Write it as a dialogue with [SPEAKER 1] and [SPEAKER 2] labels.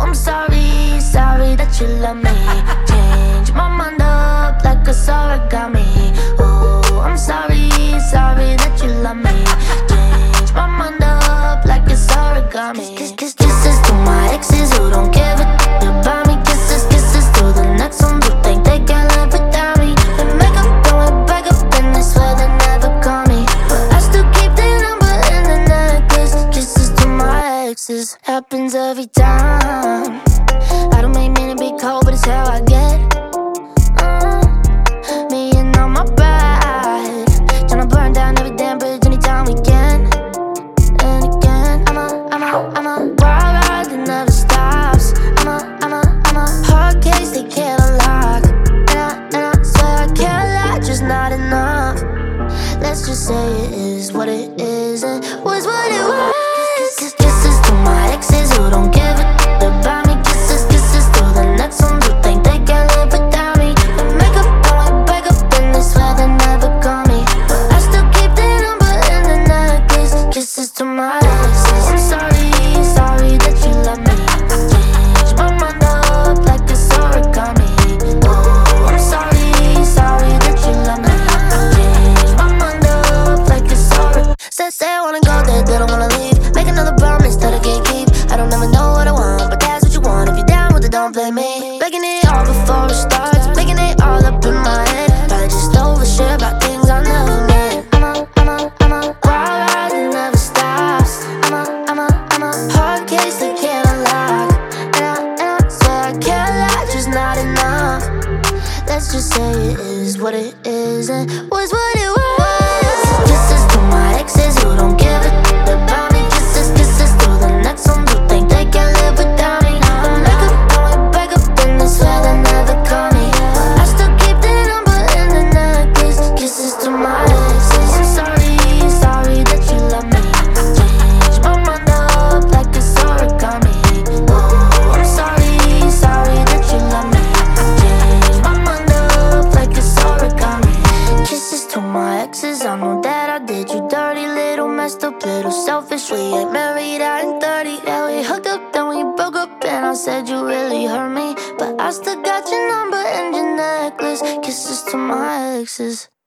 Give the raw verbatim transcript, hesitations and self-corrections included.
[SPEAKER 1] I'm sorry, sorry that you love me. Change my mind up like a origami. Oh, I'm sorry, sorry that you love me. Change my mind up like it's origami. Kiss, kiss, kisses to my exes who don't give a about me. Kisses, kisses to the next ones who think they can live without me. They make up, going back up, and they swear they never call me, but I still keep their number in the necklace. Kisses to my exes, happens every time. I don't make mean to be cold, but it's how I get. uh, Me and all my pride, tryna burn down every damn bridge anytime we can. And again, I'm a, I'm a, I'm a wild ride that never stops. I'm a, I'm a, I'm a hard case they can't unlock. And I, and I swear I can't lie, just not enough. Let's just say it is what it is and was what it was. Kisses to my exes who don't give a about me. Kisses, kisses to the next ones who think they can live without me. They make up, going back up, and they swear they never call me, but I still keep their number in the necklace. Kisses to my exes. I'm sorry, sorry that you love me. Change my mind up like it's origami. Oh, I'm sorry, sorry that you love me. Change my mind up like it's origami. Say, say I wanna go there, they don't wanna leave. Make another promise that I can't keep. I don't ever know what I want, but that's what you want. If you're down with it, don't blame me. Making it all before it starts, making it all up in my head. Probably just overshare about things I never meant. I'm a, I'm a, I'm a wild ride that never stops. I'm a, I'm a, I'm a hard case they can't unlock. And I, and I swear I can't lie, just not enough. Let's just say it is what it is and was what it was. Kisses to my exes who don't give a about me. Kisses, kisses to the next ones who think they can live without me. They make up, going back up, and they swear they never call me, but I still keep their number in the necklace. Kisses to my exes. I'm sorry, sorry that you love me. Change my mind up like it's origami. Oh, I'm sorry, sorry that you love me. Change my mind up like it's origami. Kisses to my exes, I know that I did you dirty, little messed up, little selfish. We ain't married, I ain't thirty. Yeah, we hooked up, then we broke up, and I said you really hurt me, but I still got your number and your necklace. Kisses to my exes.